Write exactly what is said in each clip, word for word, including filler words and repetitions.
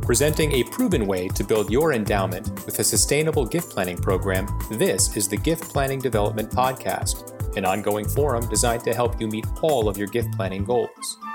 Presenting a proven way to build your endowment with a sustainable gift planning program, this is the Gift Planning Development Podcast, an ongoing forum designed to help you meet all of your gift planning goals.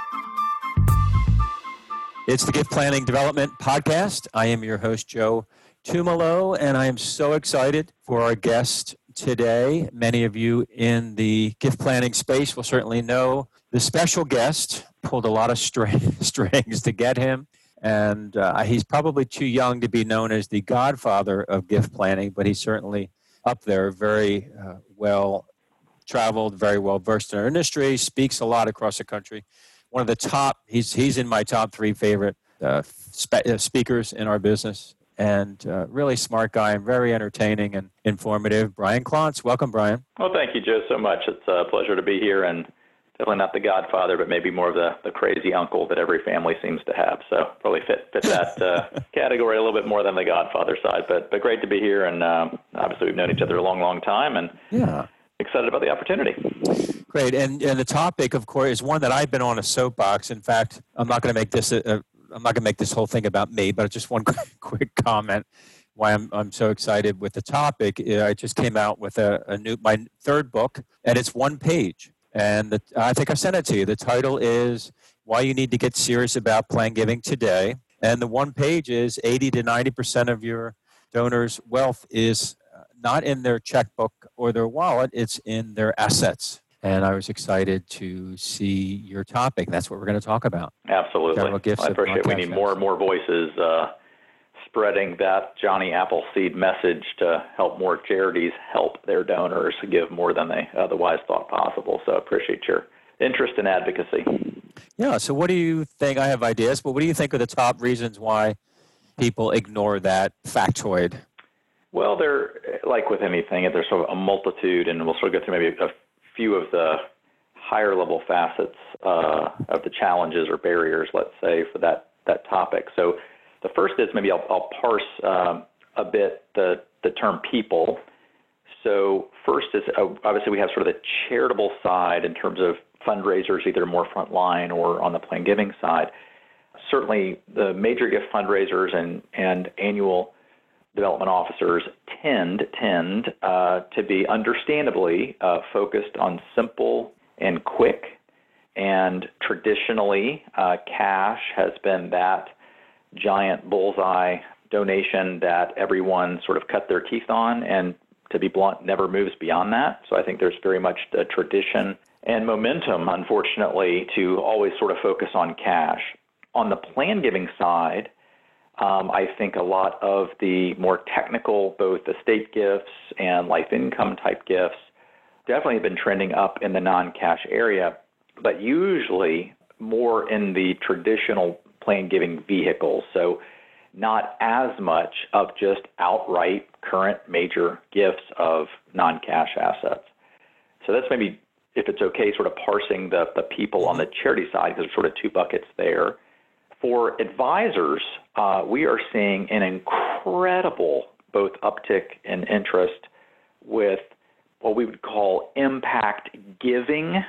It's the Gift Planning Development Podcast. I am your host, Joe Tumalo, and I am so excited for our guest today. Many of you in the gift planning space will certainly know the special guest. Pulled a lot of string, strings to get him, and uh, he's probably too young to be known as the godfather of gift planning, but he's certainly up there, very uh, well traveled, very well versed in our industry, speaks a lot across the country. One of the top, he's he's in my top three favorite uh, spe- uh, speakers in our business, and uh, really smart guy and very entertaining and informative. Brian Klontz. Welcome, Brian. Well, thank you, Joe, so much. It's a pleasure to be here, and definitely not the godfather, but maybe more of the, the crazy uncle that every family seems to have. So probably fit fit that uh, category a little bit more than the godfather side, but but great to be here, and um, obviously we've known each other a long, long time, and yeah. excited about the opportunity. Great. And and the topic, of course, is one that I've been on a soapbox. In fact, I'm not going to make this a, a, I'm not going to make this whole thing about me, but just one quick comment why I'm I'm so excited with the topic. I just came out with a, a new my third book, and it's one page. And the, I think I sent it to you. The title is Why You Need to Get Serious About Plan Giving Today. And the one page is eighty to ninety percent of your donors' wealth is not in their checkbook or their wallet, it's in their assets. And I was excited to see your topic. That's what we're going to talk about. Absolutely. I appreciate it. We need more and more voices uh, spreading that Johnny Appleseed message to help more charities help their donors give more than they otherwise thought possible. So I appreciate your interest in advocacy. Yeah, so what do you think? I have ideas, but what do you think are the top reasons why people ignore that factoid? Well, there, like with anything, there's sort of a multitude, and we'll sort of go through maybe a few of the higher level facets uh, of the challenges or barriers, let's say, for that, that topic. So the first is maybe I'll, I'll parse um, a bit the, the term people. So first is uh, obviously we have sort of the charitable side in terms of fundraisers, either more frontline or on the plan giving side. Certainly the major gift fundraisers and, and annual development officers tend tend uh, to be understandably uh, focused on simple and quick, and traditionally uh, cash has been that giant bullseye donation that everyone sort of cut their teeth on, and to be blunt, never moves beyond that. So I think there's very much the tradition and momentum, unfortunately, to always sort of focus on cash. On the plan giving side, Um, I think a lot of the more technical, both estate gifts and life income type gifts, definitely have been trending up in the non-cash area, but usually more in the traditional plan giving vehicles. So not as much of just outright current major gifts of non-cash assets. So that's maybe, if it's okay, sort of parsing the, the people on the charity side, because there's sort of two buckets there. For advisors, uh, we are seeing an incredible both uptick in interest with what we would call impact giving.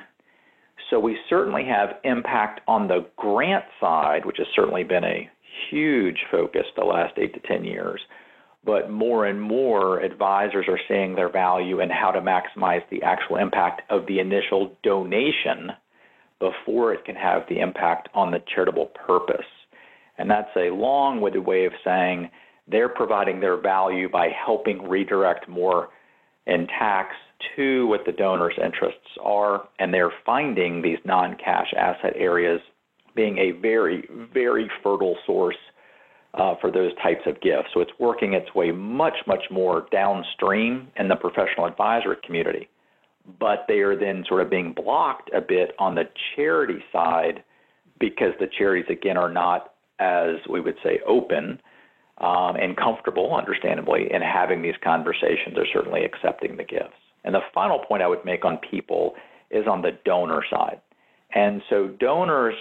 So we certainly have impact on the grant side, which has certainly been a huge focus the last eight to ten years. But more and more advisors are seeing their value in how to maximize the actual impact of the initial donation before it can have the impact on the charitable purpose. And that's a long-winded way of saying they're providing their value by helping redirect more in tax to what the donor's interests are, and they're finding these non-cash asset areas being a very, very fertile source uh, for those types of gifts. So it's working its way much, much more downstream in the professional advisor community. But they are then sort of being blocked a bit on the charity side because the charities, again, are not, as we would say, open um, and comfortable, understandably, in having these conversations. They're certainly accepting the gifts. And the final point I would make on people is on the donor side. And so donors,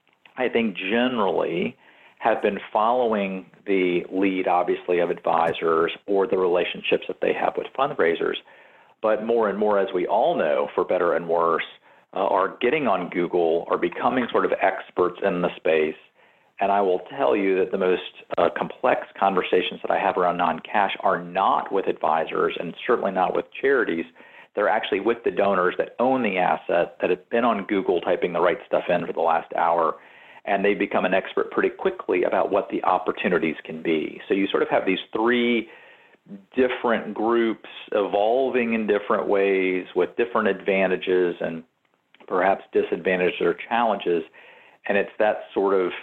I think, generally have been following the lead, obviously, of advisors or the relationships that they have with fundraisers. But more and more, as we all know, for better and worse, uh, are getting on Google or becoming sort of experts in the space And I will tell you that the most uh, complex conversations that I have around non-cash are not with advisors and certainly not with charities. They're actually with the donors that own the asset, that have been on Google typing the right stuff in for the last hour, and they become an expert pretty quickly about what the opportunities can be. So you sort of have these three different groups evolving in different ways with different advantages and perhaps disadvantages or challenges, and it's that sort of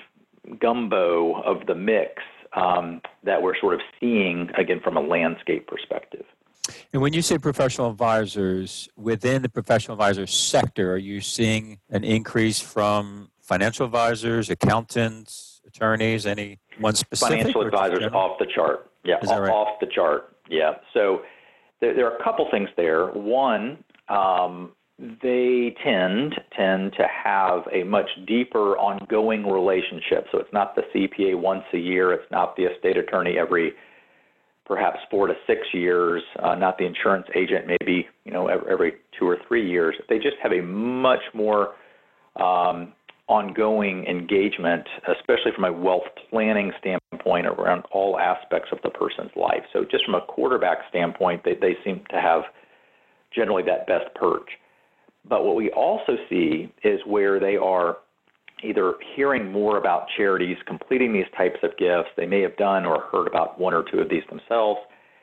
gumbo of the mix um, that we're sort of seeing, again, from a landscape perspective. And when you say professional advisors, within the professional advisor sector, are you seeing an increase from financial advisors, accountants, attorneys, any one specific? Financial advisors off the chart. Yeah, Is that off, right? off the chart. Yeah. So there, there are a couple things there. One, um, they tend tend to have a much deeper ongoing relationship. So it's not the C P A once a year. It's not the estate attorney every perhaps four to six years, uh, not the insurance agent maybe, you know, every, every two or three years. They just have a much more um, ongoing engagement, especially from a wealth planning standpoint around all aspects of the person's life. So just from a quarterback standpoint, they, they seem to have generally that best perch. But what we also see is where they are either hearing more about charities completing these types of gifts. They may have done or heard about one or two of these themselves.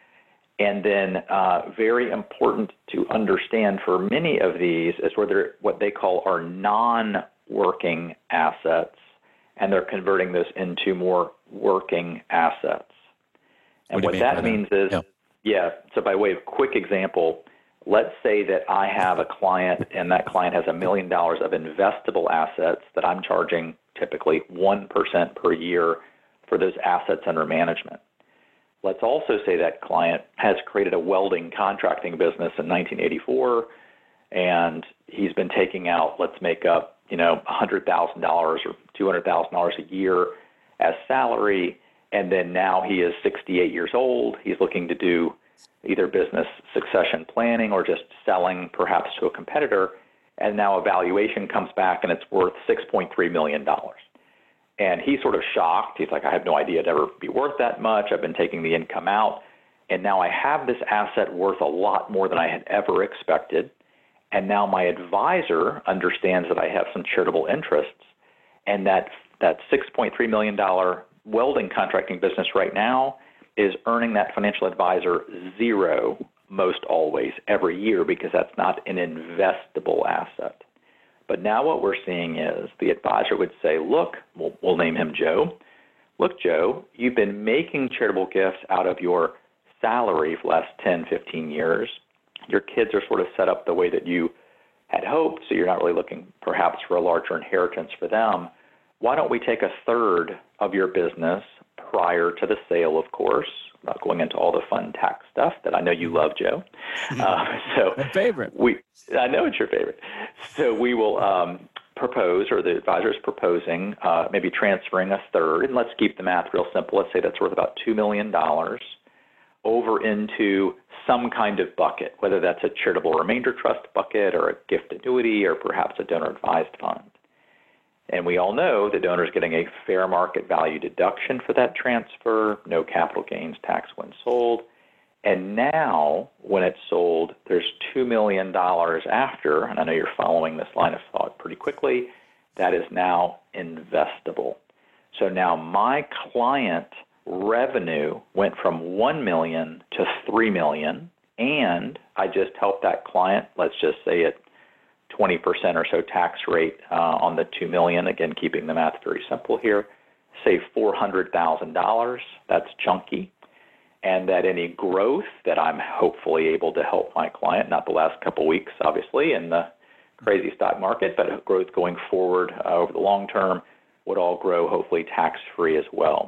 And then uh, very important to understand for many of these is where they're what they call are non-working assets, and they're converting this into more working assets. And what, what that means is, yeah. yeah, so by way of quick example, let's say that I have a client and that client has a million dollars of investable assets that I'm charging typically one percent per year for those assets under management. Let's also say that client has created a welding contracting business in nineteen eighty-four, and he's been taking out, let's make up, you know, one hundred thousand dollars or two hundred thousand dollars a year as salary, and then now he is sixty-eight years old. He's looking to do either business succession planning or just selling perhaps to a competitor, and now a valuation comes back and it's worth six point three million dollars. And he's sort of shocked. He's like, I have no idea it'd ever be worth that much. I've been taking the income out, and now I have this asset worth a lot more than I had ever expected. And now my advisor understands that I have some charitable interests, and that that six point three million dollars welding contracting business right now is earning that financial advisor zero most always every year because that's not an investable asset. But now what we're seeing is the advisor would say, look, we'll, we'll name him Joe. Look, Joe, you've been making charitable gifts out of your salary for the last ten, fifteen years. Your kids are sort of set up the way that you had hoped, so you're not really looking perhaps for a larger inheritance for them. Why don't we take a third of your business prior to the sale, of course, not going into all the fun tax stuff that I know you love, Joe. Uh, so My favorite. We, I know it's your favorite. So we will um, propose, or the advisor is proposing, uh, maybe transferring a third, and let's keep the math real simple. Let's say that's worth about two million dollars over into some kind of bucket, whether that's a charitable remainder trust bucket or a gift annuity or perhaps a donor-advised fund. And we all know the donor is getting a fair market value deduction for that transfer, no capital gains tax when sold. And now, when it's sold, there's two million dollars after, and I know you're following this line of thought pretty quickly, that is now investable. So now my client revenue went from one million dollars to three million dollars, and I just helped that client, let's just say at twenty percent or so tax rate uh, on the two million dollars, again, keeping the math very simple here, save four hundred thousand dollars. That's chunky. And that any growth that I'm hopefully able to help my client, not the last couple weeks, obviously, in the crazy stock market, but growth going forward uh, over the long term would all grow hopefully tax-free as well.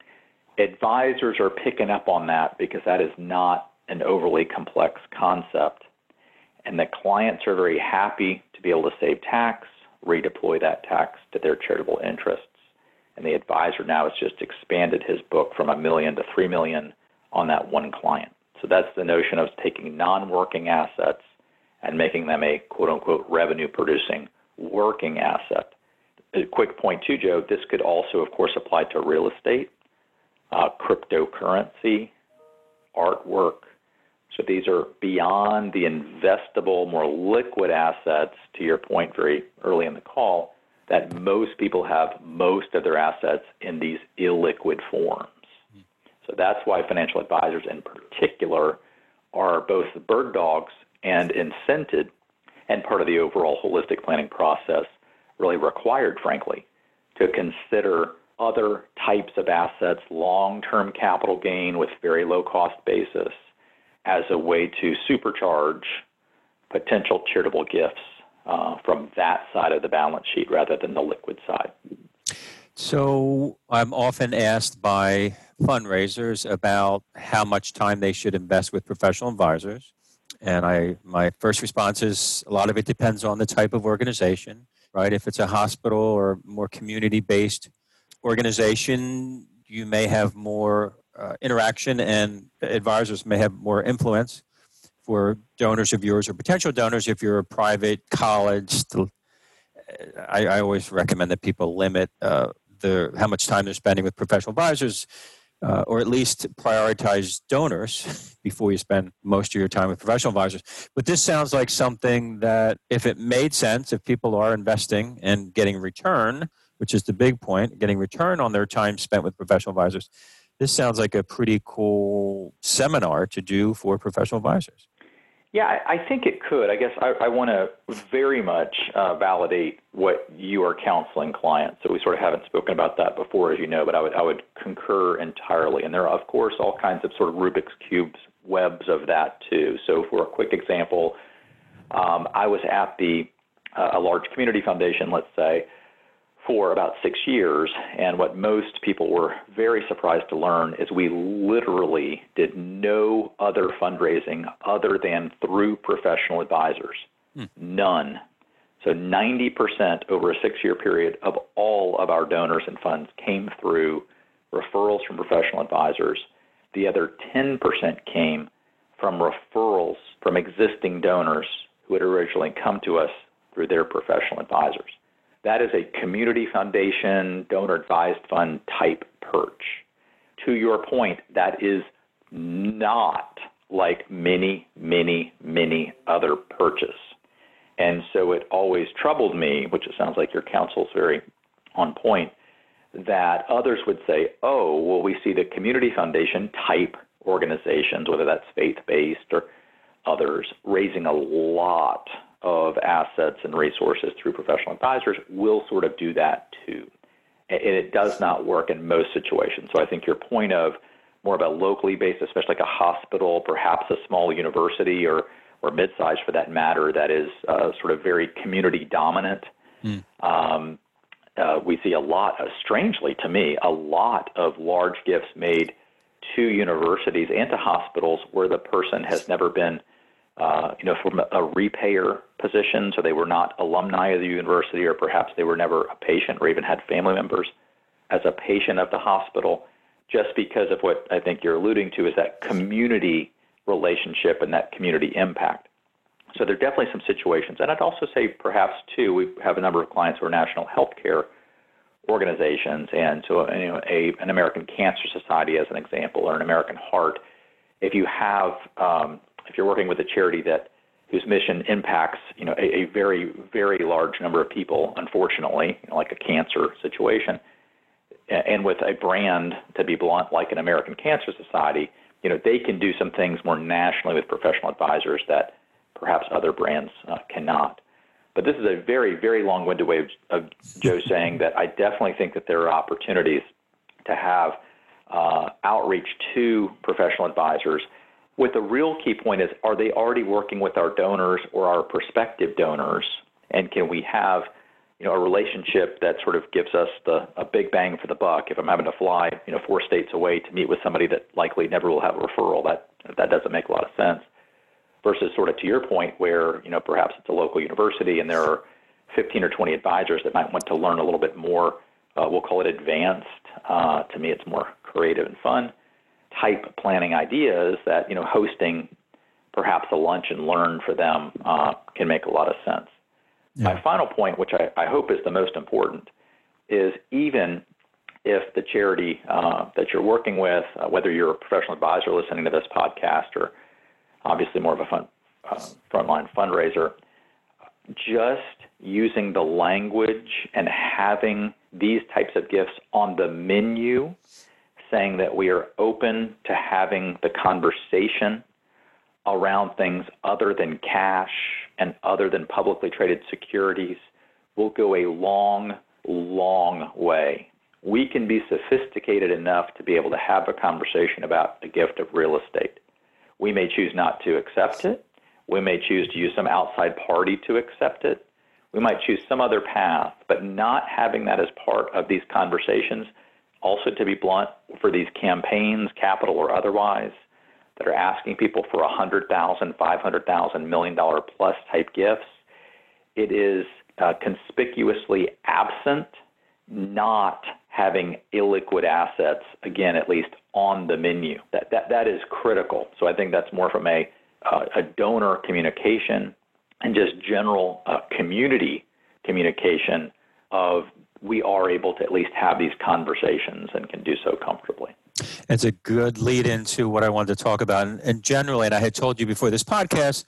Advisors are picking up on that because that is not an overly complex concept. And the clients are very happy to be able to save tax, redeploy that tax to their charitable interests. And the advisor now has just expanded his book from a million to three million on that one client. So that's the notion of taking non-working assets and making them a quote-unquote revenue-producing working asset. a quick point too, Joe, this could also, of course, apply to real estate, uh, cryptocurrency, artwork. So these are beyond the investable, more liquid assets, to your point very early in the call, that most people have most of their assets in these illiquid forms. So that's why financial advisors in particular are both bird dogs and incented, and part of the overall holistic planning process, really required, frankly, to consider other types of assets, long-term capital gain with very low-cost basis, as a way to supercharge potential charitable gifts uh, from that side of the balance sheet rather than the liquid side. So I'm often asked by fundraisers about how much time they should invest with professional advisors. And I, my first response is a lot of it depends on the type of organization, right? If it's a hospital or more community-based organization, you may have more uh, interaction and advisors may have more influence for donors of yours or potential donors. If you're a private college, I, I always recommend that people limit uh, the how much time they're spending with professional advisors, uh, or at least prioritize donors before you spend most of your time with professional advisors. But this sounds like something that, if it made sense, if people are investing and getting return, which is the big point, getting return on their time spent with professional advisors, this sounds like a pretty cool seminar to do for professional advisors. Yeah, I, I think it could. I guess I, I want to very much uh, validate what you are counseling clients. So we sort of haven't spoken about that before, as you know, but I would I would concur entirely. And there are, of course, all kinds of sort of Rubik's Cubes webs of that too. So for a quick example, um, I was at the uh, a large community foundation, let's say, for about six years, and what most people were very surprised to learn is we literally did no other fundraising other than through professional advisors. Hmm. None. So ninety percent over a six-year period of all of our donors and funds came through referrals from professional advisors. The other ten percent came from referrals from existing donors who had originally come to us through their professional advisors. That is a community foundation, donor-advised fund type perch. To your point, that is not like many, many, many other perches. And so it always troubled me, which it sounds like your counsel is very on point, that others would say, oh, well, we see the community foundation type organizations, whether that's faith-based or others, raising a lot of assets and resources through professional advisors. Will sort of do that too. And it does not work in most situations. So I think your point of more of a locally based, especially like a hospital, perhaps a small university or, or mid-sized for that matter, that is uh, sort of very community dominant. Mm. Um, uh, we see a lot, of, strangely to me, a lot of large gifts made to universities and to hospitals where the person has never been Uh, you know, from a repayer position, so they were not alumni of the university, or perhaps they were never a patient or even had family members as a patient of the hospital, just because of what I think you're alluding to is that community relationship and that community impact. So there are definitely some situations. And I'd also say perhaps, too, we have a number of clients who are national healthcare organizations, and so you know, a, an American Cancer Society, as an example, or an American Heart. If you have um, if you're working with a charity that whose mission impacts, you know, a, a very, very large number of people, unfortunately, you know, like a cancer situation, and with a brand, to be blunt, like an American Cancer Society, you know, they can do some things more nationally with professional advisors that perhaps other brands uh, cannot. But this is a very, very long-winded way of, of Joe saying that I definitely think that there are opportunities to have uh, outreach to professional advisors. What the real key point is, are they already working with our donors or our prospective donors? And can we have, you know, a relationship that sort of gives us the a big bang for the buck? If I'm having to fly, you know, four states away to meet with somebody that likely never will have a referral, that that doesn't make a lot of sense. Versus sort of to your point where, you know, perhaps it's a local university and there are fifteen or twenty advisors that might want to learn a little bit more, uh, we'll call it advanced. Uh, to me, it's more creative and fun type planning ideas that, you know, hosting perhaps a lunch and learn for them uh, can make a lot of sense. Yeah. My final point, which I, I hope is the most important, is even if the charity uh, that you're working with, uh, whether you're a professional advisor listening to this podcast or obviously more of a fun, uh, frontline fundraiser, just using the language and having these types of gifts on the menu, saying that we are open to having the conversation around things other than cash and other than publicly traded securities, will go a long, long way. We can be sophisticated enough to be able to have a conversation about a gift of real estate. We may choose not to accept it. We may choose to use some outside party to accept it. We might choose some other path, but not having that as part of these conversations. Also, to be blunt, for these campaigns, capital or otherwise, that are asking people for one hundred thousand dollars, five hundred thousand dollars, million dollar plus type gifts, it is uh, conspicuously absent, not having illiquid assets, again, at least on the menu. That that that is critical. So I think that's more from a uh, a donor communication and just general uh, community communication of we are able to at least have these conversations and can do so comfortably. It's a good lead into what I wanted to talk about. And, and generally, and I had told you before this podcast,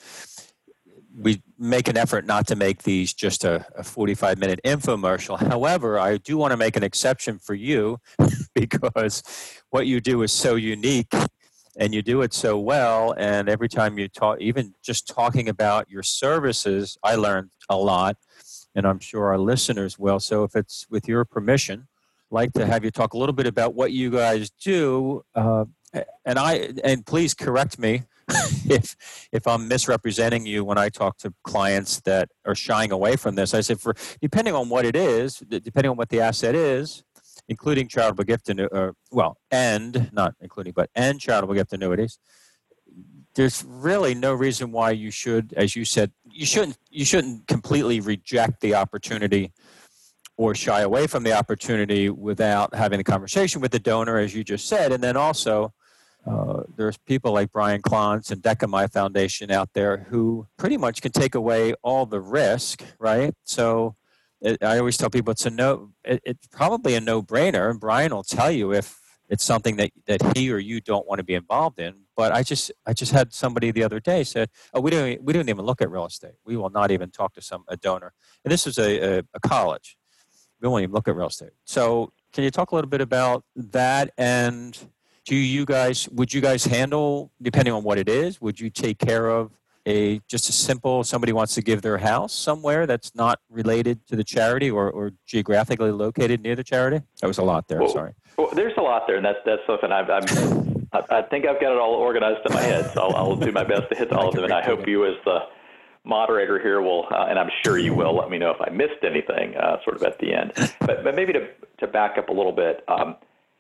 we make an effort not to make these just a, a forty-five minute infomercial. However, I do want to make an exception for you because what you do is so unique and you do it so well. And every time you talk, even just talking about your services, I learned a lot, and I'm sure our listeners will. So if it's with your permission, I'd like to have you talk a little bit about what you guys do. Uh, and I and please correct me if if I'm misrepresenting you when I talk to clients that are shying away from this. I said, for depending on what it is, depending on what the asset is, including charitable gift annu- uh, well, and not including, but and charitable gift annuities, there's really no reason why you should, as you said, you shouldn't you shouldn't completely reject the opportunity or shy away from the opportunity without having a conversation with the donor, as you just said. And then also, uh, there's people like Brian Klontz and Decamai Foundation out there who pretty much can take away all the risk, right? So it, I always tell people it's a no. It, it's probably a no-brainer, and Brian will tell you if it's something that, that he or you don't want to be involved in. But I just I just had somebody the other day said, "Oh, we don't we don't even look at real estate. We will not even talk to some a donor." And this was a, a, a college. We won't even look at real estate. So can you talk a little bit about that? And do you guys, would you guys handle, depending on what it is, would you take care of a just a simple, somebody wants to give their house somewhere that's not related to the charity or, or geographically located near the charity? That was a lot there, well, sorry. Well, there's a lot there, and that's, that's something I've, I'm, I think I've got it all organized in my head, so I'll, I'll do my best to hit all of them, and I hope you as the moderator here will, uh, and I'm sure you will, let me know if I missed anything uh, sort of at the end. But, but maybe to, to back up a little bit, um,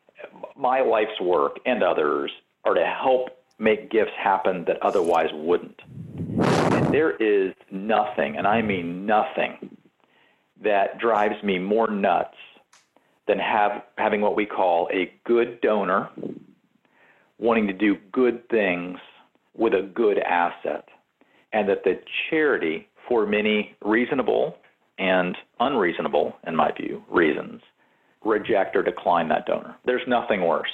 my life's work and others are to help make gifts happen that otherwise wouldn't. And there is nothing, and I mean nothing, that drives me more nuts than have, having what we call a good donor wanting to do good things with a good asset. And that the charity, for many reasonable and unreasonable, in my view, reasons, reject or decline that donor. There's nothing worse.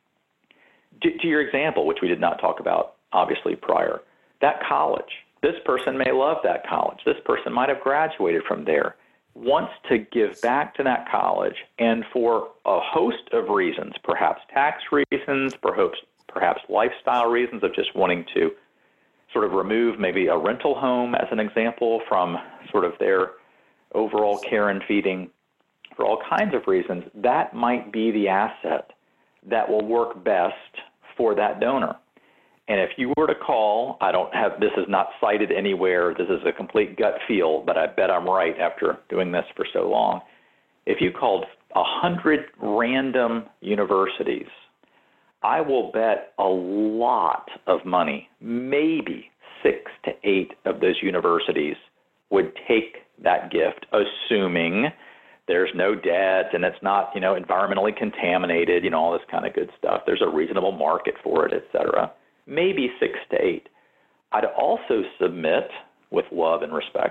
To, to your example, which we did not talk about, obviously, prior, that college, this person may love that college. This person might have graduated from there, wants to give back to that college, and for a host of reasons, perhaps tax reasons, perhaps, perhaps lifestyle reasons of just wanting to sort of remove maybe a rental home as an example from sort of their overall care and feeding, for all kinds of reasons, that might be the asset that will work best for that donor. And if you were to call, I don't have, this is not cited anywhere, this is a complete gut feel, but I bet I'm right after doing this for so long. If you called a hundred random universities, I will bet a lot of money, maybe six to eight of those universities would take that gift, assuming there's no debt and it's not, you know, environmentally contaminated, you know, all this kind of good stuff. There's a reasonable market for it, et cetera. Maybe six to eight. I'd also submit, with love and respect,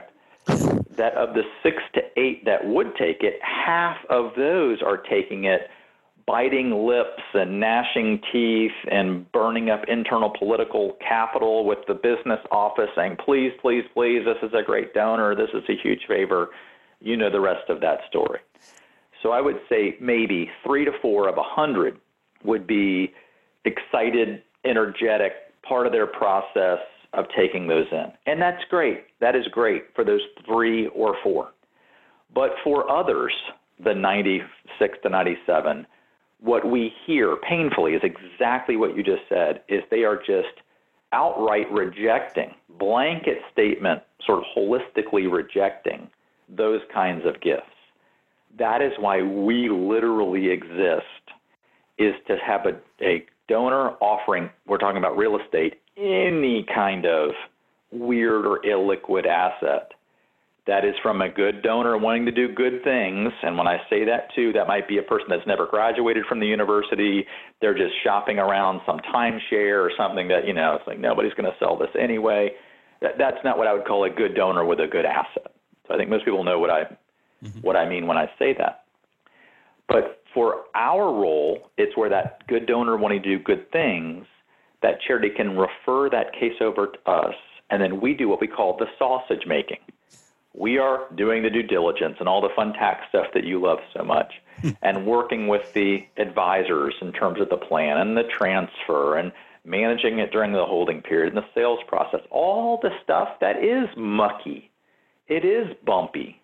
that of the six to eight that would take it, half of those are taking it, biting lips and gnashing teeth and burning up internal political capital with the business office saying, please, please, please, this is a great donor, this is a huge favor. You know the rest of that story. So I would say maybe three to four of a hundred would be excited, energetic, part of their process of taking those in. And that's great. That is great for those three or four. But for others, the ninety-six to ninety-seven, what we hear painfully is exactly what you just said, is they are just outright rejecting, blanket statement, sort of holistically rejecting those kinds of gifts. That is why we literally exist, is to have a, a donor offering, we're talking about real estate, any kind of weird or illiquid asset that is from a good donor wanting to do good things. And when I say that too, that might be a person that's never graduated from the university. They're just shopping around some timeshare or something that, you know, it's like nobody's going to sell this anyway. That, that's not what I would call a good donor with a good asset. So I think most people know what I mm-hmm. what I mean when I say that. But for our role, it's where that good donor wanting to do good things, that charity can refer that case over to us, and then we do what we call the sausage making. We are doing the due diligence and all the fun tax stuff that you love so much, and working with the advisors in terms of the plan and the transfer and managing it during the holding period and the sales process, all the stuff that is mucky. It is bumpy.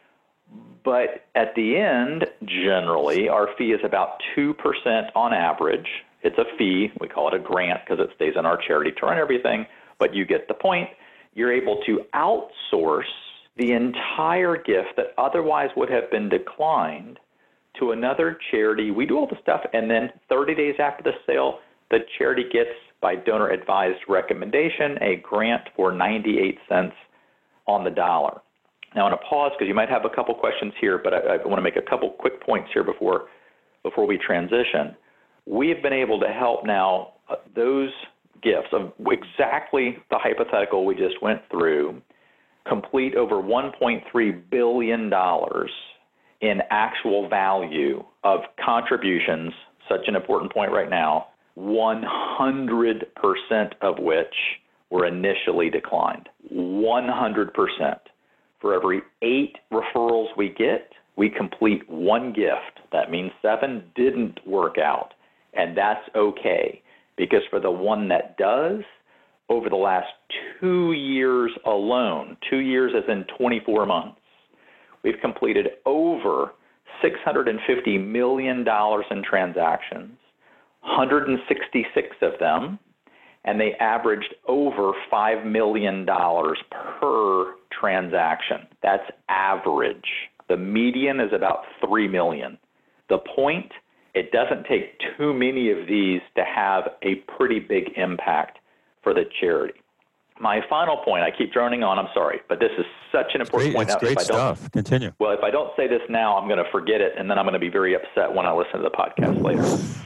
But at the end, generally, our fee is about two percent on average. It's a fee. We call it a grant because it stays in our charity to run everything, but you get the point. You're able to outsource the entire gift that otherwise would have been declined to another charity. We do all the stuff, and then thirty days after the sale, the charity gets, by donor-advised recommendation, a grant for ninety-eight cents on the dollar. Now, I'm going to pause because you might have a couple questions here, but I, I want to make a couple quick points here before before we transition. We have been able to help now uh, those gifts of exactly the hypothetical we just went through complete over one point three billion dollars in actual value of contributions, such an important point right now, one hundred percent of which were initially declined. one hundred percent. For every eight referrals we get, we complete one gift. That means seven didn't work out, and that's okay, because for the one that does, over the last two years alone, two years as in twenty-four months, we've completed over six hundred fifty million dollars in transactions, one hundred sixty-six of them, and they averaged over five million dollars per transaction. That's average. The median is about three million dollars. The point, it doesn't take too many of these to have a pretty big impact for the charity. My final point, I keep droning on, I'm sorry, but this is such an important great, point. It's now, great if I don't, stuff. Continue. Well, if I don't say this now, I'm going to forget it, and then I'm going to be very upset when I listen to the podcast later.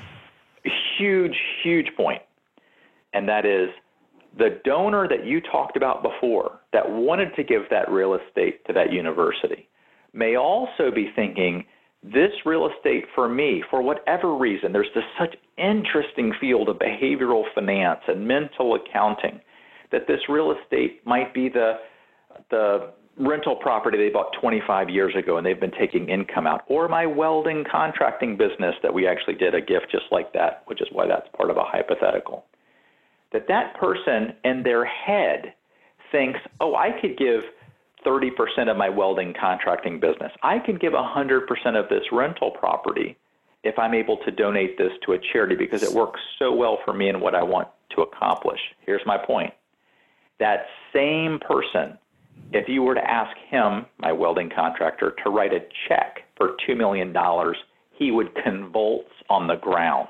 Huge, huge point. And that is the donor that you talked about before that wanted to give that real estate to that university may also be thinking, this real estate for me, for whatever reason, there's this such interesting field of behavioral finance and mental accounting that this real estate might be the the rental property they bought twenty-five years ago and they've been taking income out, or my welding contracting business that we actually did a gift just like that, which is why that's part of a hypothetical. That that person in their head thinks, oh, I could give thirty percent of my welding contracting business. I can give one hundred percent of this rental property if I'm able to donate this to a charity because it works so well for me and what I want to accomplish. Here's my point. That same person, if you were to ask him, my welding contractor, to write a check for two million dollars, he would convulse on the ground.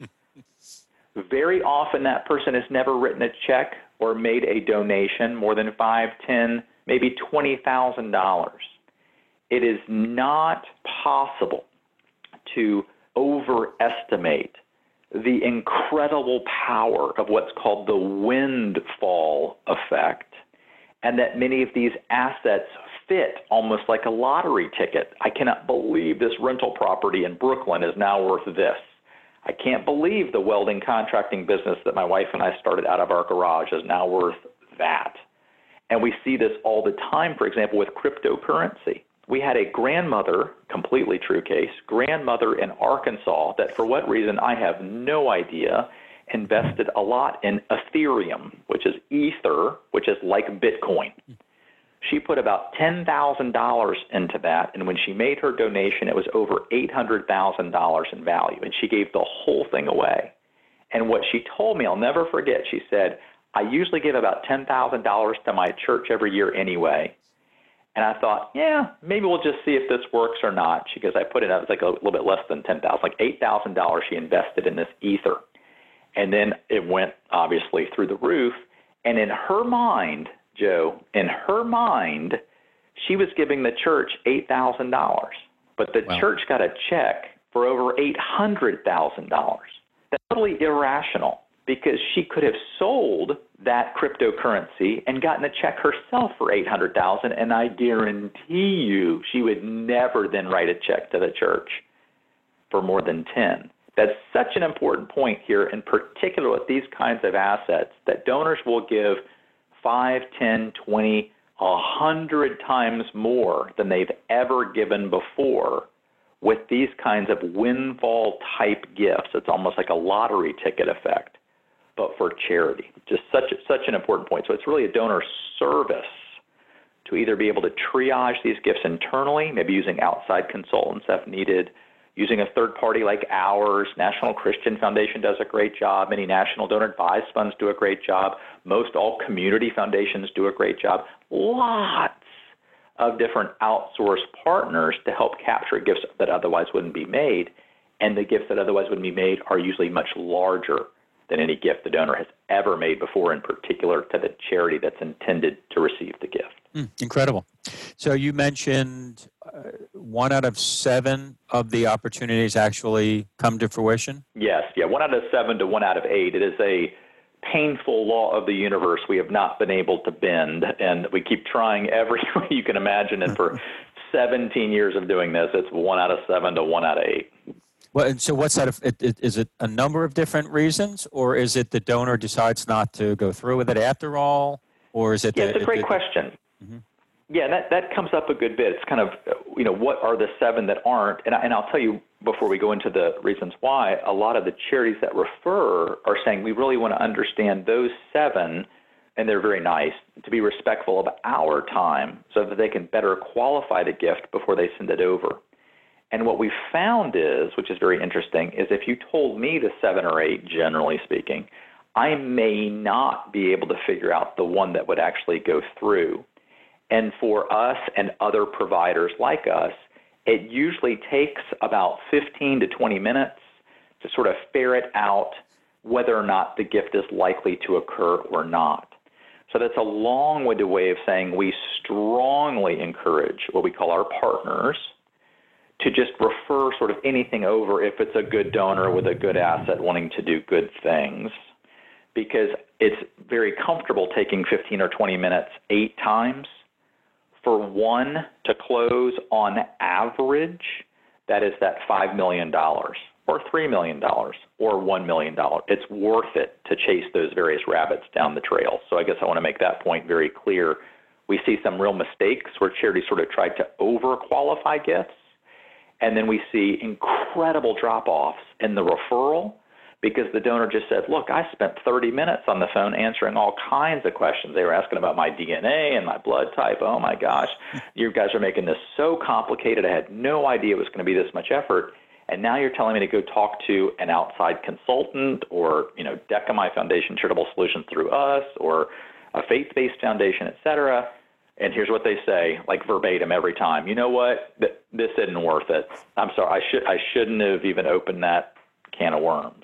Very often that person has never written a check or made a donation more than five, ten, maybe twenty thousand dollars. It is not possible to overestimate the incredible power of what's called the windfall effect, and that many of these assets fit almost like a lottery ticket. I cannot believe this rental property in Brooklyn is now worth this. I can't believe the welding contracting business that my wife and I started out of our garage is now worth that. And we see this all the time, for example, with cryptocurrency. We had a grandmother, completely true case, grandmother in Arkansas that for what reason I have no idea, invested a lot in Ethereum, which is Ether, which is like Bitcoin. She put about ten thousand dollars into that, and when she made her donation, it was over eight hundred thousand dollars in value, and she gave the whole thing away. And what she told me, I'll never forget, she said, I usually give about ten thousand dollars to my church every year anyway. And I thought, yeah, maybe we'll just see if this works or not. She goes, I put it up, it was like a little bit less than ten thousand dollars, like eight thousand dollars she invested in this Ether. And then it went, obviously, through the roof. And in her mind, Joe, in her mind, she was giving the church eight thousand dollars. But the wow. church got a check for over eight hundred thousand dollars. That's totally irrational because she could have sold that cryptocurrency and gotten a check herself for eight hundred thousand dollars, and I guarantee you she would never then write a check to the church for more than ten. That's such an important point here, in particular with these kinds of assets, that donors will give five, ten, twenty, one hundred times more than they've ever given before with these kinds of windfall-type gifts. It's almost like a lottery ticket effect, but for charity. Just such such an important point. So it's really a donor service to either be able to triage these gifts internally, maybe using outside consultants if needed, using a third party like ours. National Christian Foundation does a great job. Many national donor advised funds do a great job. Most all community foundations do a great job. Lots of different outsourced partners to help capture gifts that otherwise wouldn't be made. And the gifts that otherwise wouldn't be made are usually much larger than any gift the donor has ever made before, in particular to the charity that's intended to receive the gift. Mm, incredible. So you mentioned uh, one out of seven of the opportunities actually come to fruition? Yes, yeah, one out of seven to one out of eight. It is a painful law of the universe we have not been able to bend, and we keep trying every way you can imagine, and for seventeen years of doing this, it's one out of seven to one out of eight. Well, and so what's that? It, it, is it a number of different reasons, or is it the donor decides not to go through with it after all, or is it? Yeah, the, it's a great it, question. Mm-hmm. Yeah, that, that comes up a good bit. It's kind of, you know, what are the seven that aren't? And, I, and I'll tell you before we go into the reasons why, a lot of the charities that refer are saying we really want to understand those seven, and they're very nice, to be respectful of our time so that they can better qualify the gift before they send it over. And what we found is, which is very interesting, is if you told me the seven or eight, generally speaking, I may not be able to figure out the one that would actually go through. And for us and other providers like us, it usually takes about fifteen to twenty minutes to sort of ferret out whether or not the gift is likely to occur or not. So that's a long-winded way of saying we strongly encourage what we call our partners to just refer sort of anything over if it's a good donor with a good asset wanting to do good things, because it's very comfortable taking fifteen or twenty minutes eight times for one to close on average. That is that five million dollars or three million dollars or one million dollars. It's worth it to chase those various rabbits down the trail. So I guess I want to make that point very clear. We see some real mistakes where charities sort of try to over-qualify gifts. And then we see incredible drop-offs in the referral because the donor just said, look, I spent thirty minutes on the phone answering all kinds of questions. They were asking about my D N A and my blood type. Oh, my gosh, you guys are making this so complicated. I had no idea it was going to be this much effort. And now you're telling me to go talk to an outside consultant or, you know, Decamai Foundation Charitable Solutions through us or a faith-based foundation, et cetera. And here's what they say, like verbatim every time. You know what? This isn't worth it. I'm sorry. I should I shouldn't have even opened that can of worms.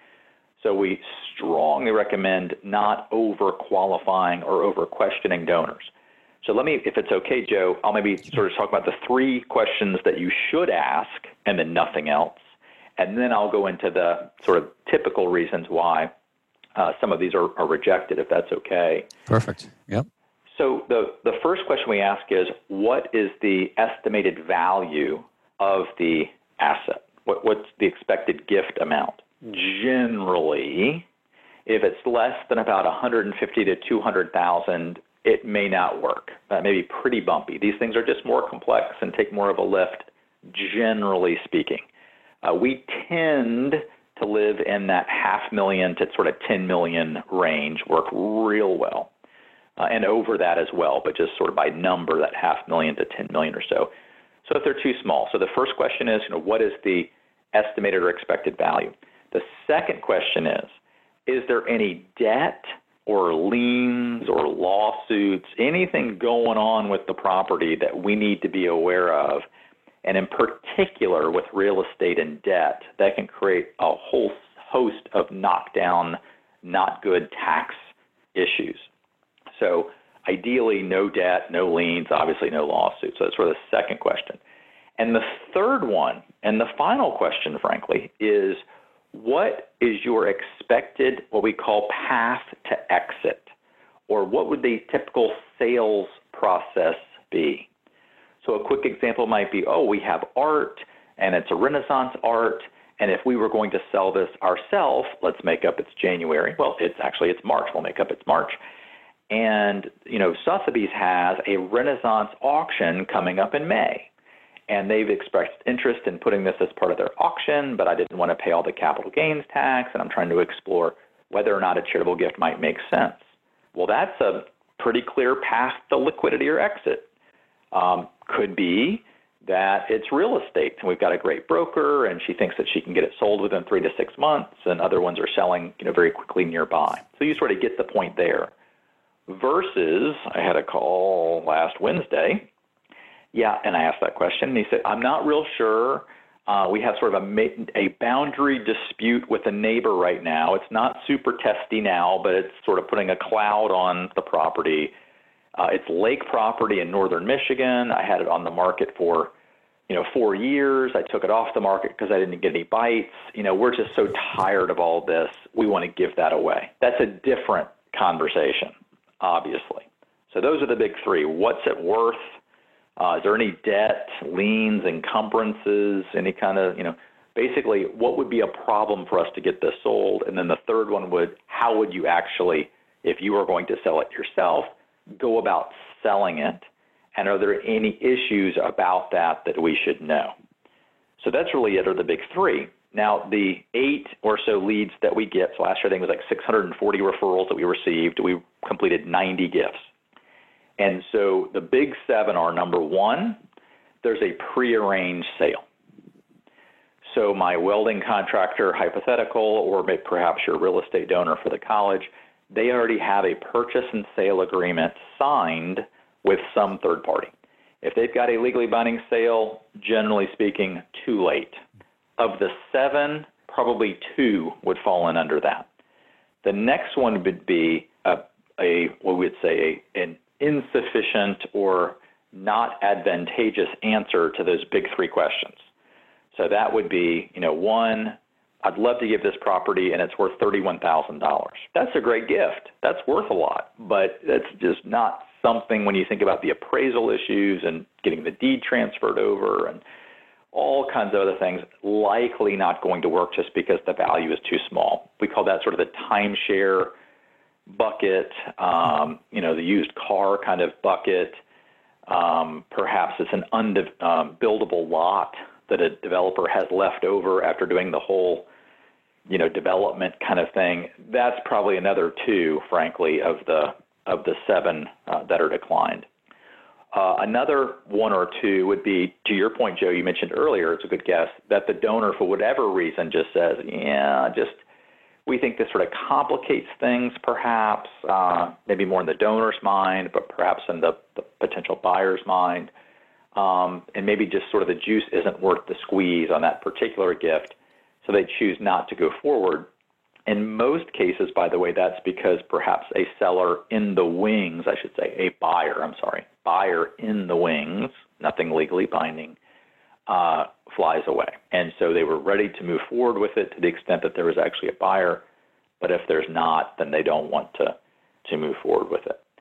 So we strongly recommend not over-qualifying or over-questioning donors. So let me, if it's okay, Joe, I'll maybe sort of talk about the three questions that you should ask and then nothing else. And then I'll go into the sort of typical reasons why uh, some of these are, are rejected, if that's okay. Perfect. Yep. So the, the first question we ask is, what is the estimated value of the asset? What, what's the expected gift amount? Generally, if it's less than about one hundred fifty to two hundred thousand, it may not work. That may be pretty bumpy. These things are just more complex and take more of a lift, generally speaking. Uh, we tend to live in that half million to sort of ten million range, work real well, uh, and over that as well, but just sort of by number, that half million to ten million or so. So if they're too small. So the first question is, you know, what is the estimated or expected value? The second question is, is there any debt or liens or lawsuits, anything going on with the property that we need to be aware of? And in particular with real estate and debt, that can create a whole host of knockdown, not good tax issues. So ideally, no debt, no liens, obviously no lawsuits. So that's sort of the second question. And the third one, and the final question, frankly, is what is your expected, what we call path to exit? Or what would the typical sales process be? So a quick example might be, oh, we have art, and it's a Renaissance art, and if we were going to sell this ourselves, let's make up it's January. Well, it's actually, it's March. We'll make up it's March. And, you know, Sotheby's has a Renaissance auction coming up in May. And they've expressed interest in putting this as part of their auction, but I didn't want to pay all the capital gains tax, and I'm trying to explore whether or not a charitable gift might make sense. Well, that's a pretty clear path to liquidity or exit. Um, could be that it's real estate, and we've got a great broker, and she thinks that she can get it sold within three to six months, and other ones are selling, you know, very quickly nearby. So you sort of get the point there. Versus, I had a call last Wednesday. Yeah, and I asked that question, and he said, I'm not real sure. Uh, we have sort of a, a boundary dispute with a neighbor right now. It's not super testy now, but it's sort of putting a cloud on the property. Uh, it's lake property in northern Michigan. I had it on the market for, you know, four years. I took it off the market because I didn't get any bites. You know, we're just so tired of all this. We want to give that away. That's a different conversation, obviously. So those are the big three. What's it worth? Uh, is there any debt, liens, encumbrances, any kind of, you know, basically what would be a problem for us to get this sold? And then the third one would, how would you actually, if you were going to sell it yourself, go about selling it? And are there any issues about that that we should know? So that's really it, are the big three. Now, the eight or so leads that we get, so last year I think it was like six hundred forty referrals that we received. We completed ninety gifts. And so the big seven are, number one, there's a prearranged sale. So my welding contractor, hypothetical, or maybe perhaps your real estate donor for the college, they already have a purchase and sale agreement signed with some third party. If they've got a legally binding sale, generally speaking, too late. Of the seven, probably two would fall in under that. The next one would be a, a what we would say, a, an insufficient or not advantageous answer to those big three questions. So that would be, you know, one, I'd love to give this property and it's worth thirty-one thousand dollars. That's a great gift. That's worth a lot, but that's just not something when you think about the appraisal issues and getting the deed transferred over and all kinds of other things, likely not going to work just because the value is too small. We call that sort of the timeshare bucket, um, you know, the used car kind of bucket. Um, perhaps it's an unbuildable um, lot that a developer has left over after doing the whole, you know, development kind of thing. That's probably another two, frankly, of the of the seven uh, that are declined. Uh, another one or two would be, to your point, Joe, you mentioned earlier, it's a good guess, that the donor, for whatever reason, just says, yeah, just we think this sort of complicates things perhaps, uh, maybe more in the donor's mind, but perhaps in the, the potential buyer's mind. Um, and maybe just sort of the juice isn't worth the squeeze on that particular gift, so they choose not to go forward. In most cases, by the way, that's because perhaps a seller in the wings, I should say, a buyer, I'm sorry, buyer in the wings, nothing legally binding, uh, flies away. And so they were ready to move forward with it to the extent that there was actually a buyer, but if there's not, then they don't want to, to move forward with it.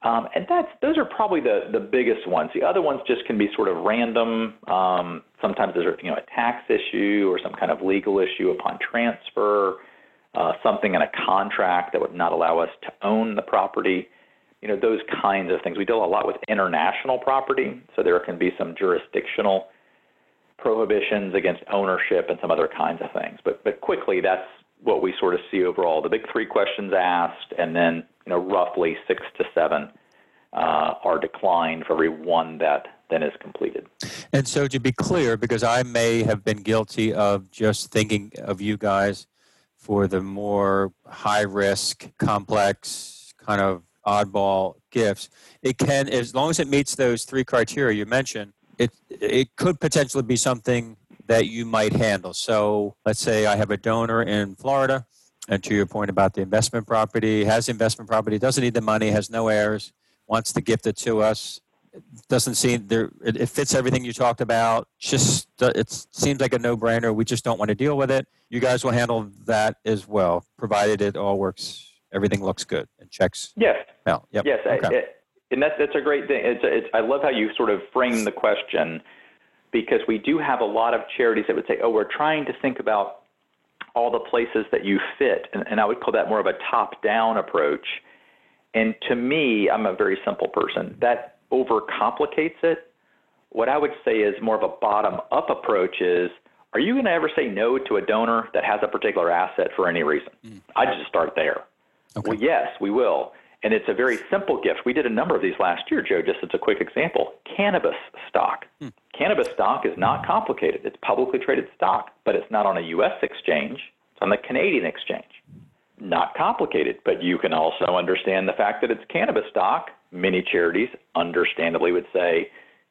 Um, and that's those are probably the, the biggest ones. The other ones just can be sort of random. Um, sometimes there's you know a tax issue or some kind of legal issue upon transfer, uh, something in a contract that would not allow us to own the property. You know, those kinds of things. We deal a lot with international property, so there can be some jurisdictional prohibitions against ownership and some other kinds of things. But but quickly, that's what we sort of see overall. The big three questions asked, and then you know roughly six to seven uh, are declined for every one that then is completed. And so to be clear, because I may have been guilty of just thinking of you guys for the more high-risk, complex, kind of oddball gifts, it can, as long as it meets those three criteria you mentioned, it it could potentially be something that you might handle. So let's say I have a donor in Florida, and to your point about the investment property, has investment property, doesn't need the money, has no heirs, wants to gift it to us. It doesn't seem there. It, it fits everything you talked about. Just it seems like a no-brainer. We just don't want to deal with it. You guys will handle that as well, provided it all works. Everything looks good and checks. Yes. Well, yep. Yes. Okay. I, it, and that's that's a great thing. It's, it's I love how you sort of frame the question, because we do have a lot of charities that would say, "Oh, we're trying to think about all the places that you fit," and, and I would call that more of a top-down approach. And to me, I'm a very simple person. That overcomplicates it. What I would say is more of a bottom-up approach is, are you going to ever say no to a donor that has a particular asset for any reason? Mm. I just start there. Okay. Well, yes, we will. And it's a very simple gift. We did a number of these last year, Joe, just as a quick example. Cannabis stock. Hmm. Cannabis stock is not complicated. It's publicly traded stock, but it's not on a U S exchange. It's on the Canadian exchange. Not complicated, but you can also understand the fact that it's cannabis stock. Many charities understandably would say,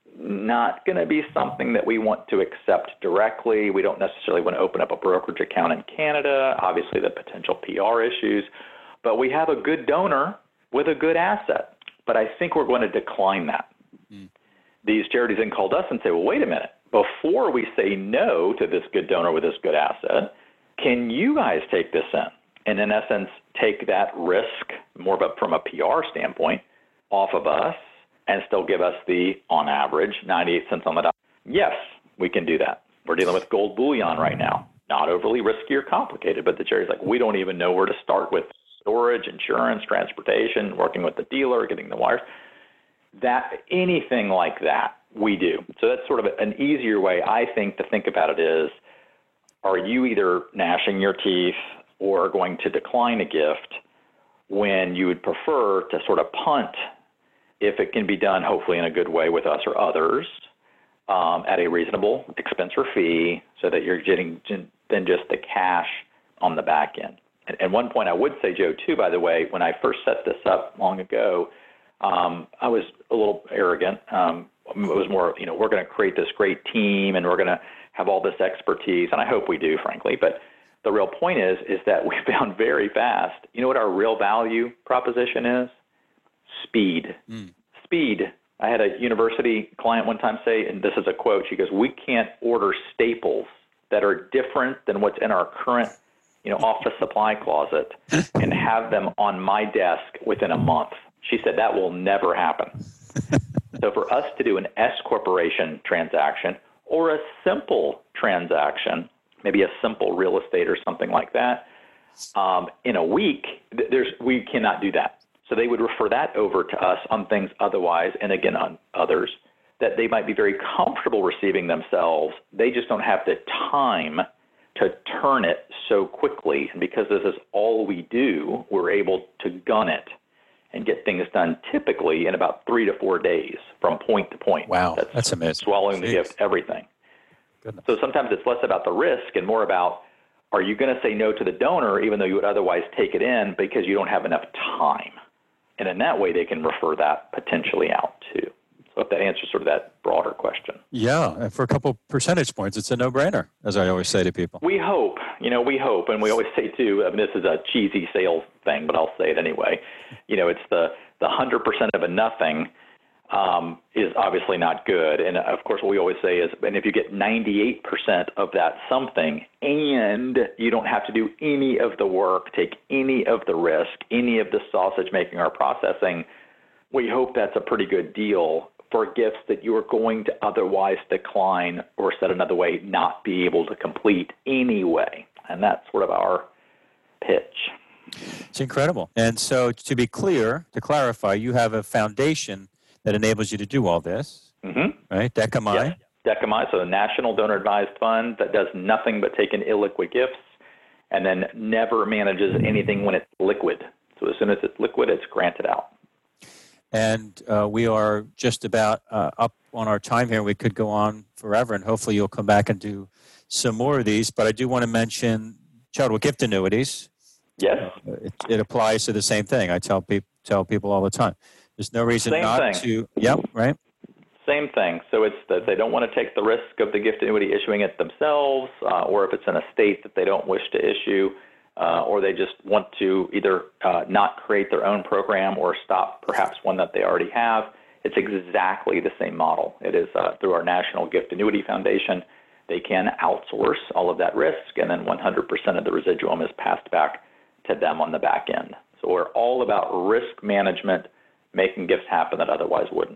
not going to be something that we want to accept directly. We don't necessarily want to open up a brokerage account in Canada. Obviously, the potential P R issues. But we have a good donor with a good asset. But I think we're going to decline that. Mm. These charities then called us and say, well, wait a minute. Before we say no to this good donor with this good asset, can you guys take this in? And in essence, take that risk, more of a, from a P R standpoint, off of us and still give us the, on average, ninety-eight cents on the dollar. Yes, we can do that. We're dealing with gold bullion right now. Not overly risky or complicated, but the charity's like, we don't even know where to start with storage, insurance, transportation, working with the dealer, getting the wires. That anything like that, we do. So that's sort of an easier way, I think, to think about it is, are you either gnashing your teeth or going to decline a gift when you would prefer to sort of punt if it can be done, hopefully in a good way with us or others, um, at a reasonable expense or fee, so that you're getting then just the cash on the back end. And, and one point I would say, Joe, too, by the way, when I first set this up long ago, um, I was a little arrogant. Um, it was more, you know, we're going to create this great team and we're going to have all this expertise, and I hope we do, frankly. But the real point is, is that we found very fast, you know what our real value proposition is? Speed. Mm. Speed. I had a university client one time say, and this is a quote, she goes, we can't order staples that are different than what's in our current, you know, office supply closet and have them on my desk within a month. She said that will never happen. So for us to do an S corporation transaction or a simple transaction, maybe a simple real estate or something like that, um, in a week, there's we cannot do that. So they would refer that over to us on things otherwise, and again on others, that they might be very comfortable receiving themselves. They just don't have the time to turn it so quickly. And because this is all we do, we're able to gun it and get things done typically in about three to four days from point to point. Wow, that's, that's amazing. Swallowing Jeez. the gift, everything. Goodness. So sometimes it's less about the risk and more about, are you going to say no to the donor even though you would otherwise take it in because you don't have enough time? And in that way, they can refer that potentially out too. So if that answers sort of that broader question. Yeah, and for a couple percentage points, it's a no-brainer, as I always say to people. We hope, you know, we hope, and we always say too, I mean, this is a cheesy sales thing, but I'll say it anyway. You know, it's the, the one hundred percent of a nothing um, is obviously not good. And of course, what we always say is, and if you get ninety-eight percent of that something and you don't have to do any of the work, take any of the risk, any of the sausage making or processing, we hope that's a pretty good deal for gifts that you are going to otherwise decline, or said another way, not be able to complete anyway. And that's sort of our pitch. It's incredible. And so to be clear, to clarify, you have a foundation that enables you to do all this, mm-hmm. right? Decamai? Yes. Decamai, so the National Donor Advised Fund that does nothing but take in illiquid gifts and then never manages anything when it's liquid. So as soon as it's liquid, it's granted out. And uh, we are just about uh, up on our time here. We could go on forever, and hopefully you'll come back and do some more of these. But I do want to mention charitable gift annuities. Yes. Uh, it, it applies to the same thing. I tell, pe- tell people all the time. There's no reason same not thing. to. Yep, right? Same thing. So it's that they don't want to take the risk of the gift annuity issuing it themselves, uh, or if it's in a state that they don't wish to issue, Uh, or they just want to either uh, not create their own program or stop perhaps one that they already have. It's exactly the same model. It is uh, through our National Gift Annuity Foundation. They can outsource all of that risk, and then one hundred percent of the residuum is passed back to them on the back end. So we're all about risk management, making gifts happen that otherwise wouldn't.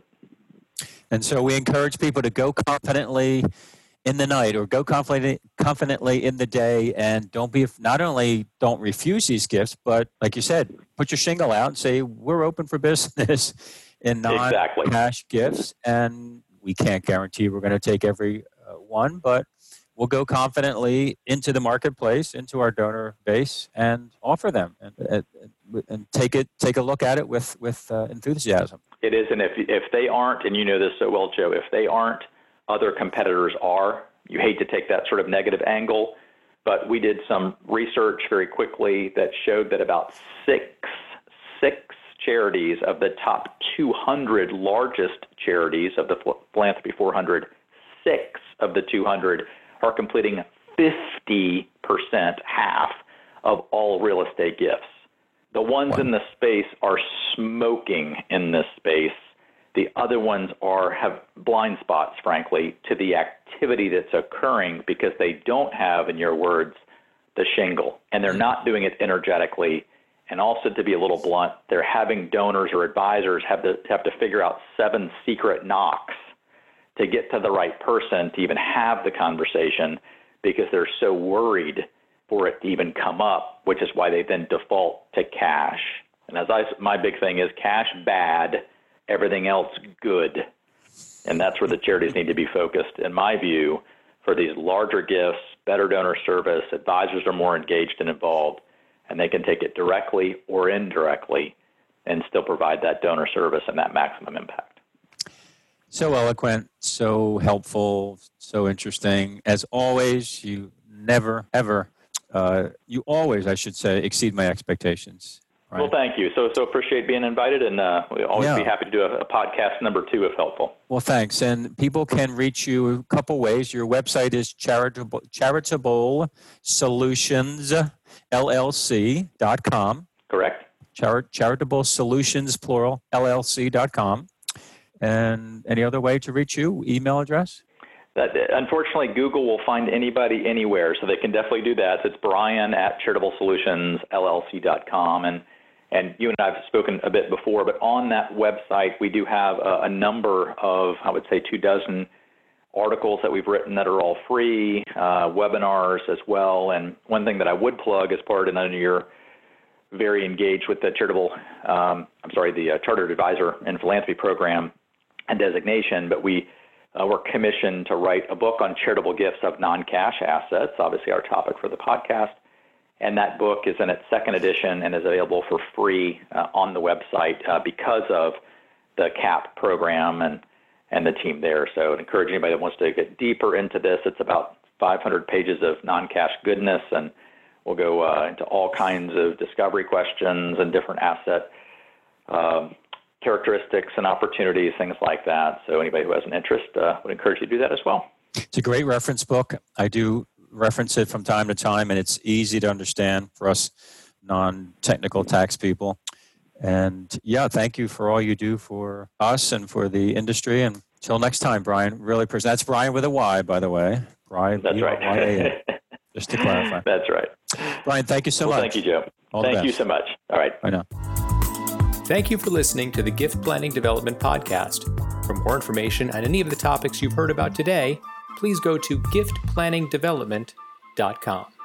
And so we encourage people to go confidently in the night, or go confidently, confidently in the day, and don't be, not only don't refuse these gifts, but like you said, put your shingle out and say, we're open for business in non-cash exactly. gifts, and we can't guarantee we're going to take every uh, one, but we'll go confidently into the marketplace, into our donor base, and offer them, and, and, and take it, take a look at it with, with uh, enthusiasm. It is, and if, if they aren't, and you know this so well, Joe, if they aren't, other competitors are. You hate to take that sort of negative angle, but we did some research very quickly that showed that about six, six charities of the top two hundred largest charities of the Philanthropy four hundred, six of the two hundred are completing fifty percent, half of all real estate gifts. The ones wow. in the space are smoking in this space. The other ones are have blind spots, frankly, to the activity that's occurring because they don't have, in your words, the shingle, and they're not doing it energetically. And also, to be a little blunt, they're having donors or advisors have to have to figure out seven secret knocks to get to the right person to even have the conversation because they're so worried for it to even come up, which is why they then default to cash. And as I, my big thing is cash bad, everything else good. And that's where the charities need to be focused, in my view, for these larger gifts, better donor service, advisors are more engaged and involved, and they can take it directly or indirectly and still provide that donor service and that maximum impact. So eloquent, so helpful, so interesting. As always, you never, ever, uh, you always, I should say, exceed my expectations. Right. Well, thank you. So so appreciate being invited, and uh, we'll always yeah. be happy to do a, a podcast number two if helpful. Well, thanks. And people can reach you a couple ways. Your website is charitable, charitable solutions L L C dot com. Correct. Chari- charitable Solutions, plural, L L C dot com. And any other way to reach you? Email address? That, unfortunately, Google will find anybody anywhere, so they can definitely do that. So it's Brian at charitable solutions L L C dot com. And And you and I have spoken a bit before, but on that website, we do have a, a number of, I would say, two dozen articles that we've written that are all free, uh, webinars as well. And one thing that I would plug as part of the you're very engaged with the charitable, um, I'm sorry, the uh, Chartered Advisor and Philanthropy Program and designation, but we uh, were commissioned to write a book on charitable gifts of non-cash assets, obviously our topic for the podcast. And that book is in its second edition and is available for free uh, on the website uh, because of the C A P program and, and the team there. So I'd encourage anybody that wants to get deeper into this. It's about five hundred pages of non-cash goodness, and we'll go uh, into all kinds of discovery questions and different asset um, characteristics and opportunities, things like that. So anybody who has an interest uh, would encourage you to do that as well. It's a great reference book. I do reference it from time to time, and it's easy to understand for us non-technical tax people. And yeah, thank you for all you do for us and for the industry. And until next time, Brian, really appreciate. That's Brian with a Y, by the way. Brian. That's right. Just to clarify. That's right. Brian, thank you so well, much. Thank you, Joe. All thank you so much. All right. Bye now. Thank you for listening to the Gift Planning Development Podcast. For more information on any of the topics you've heard about today, please go to gift planning development dot com.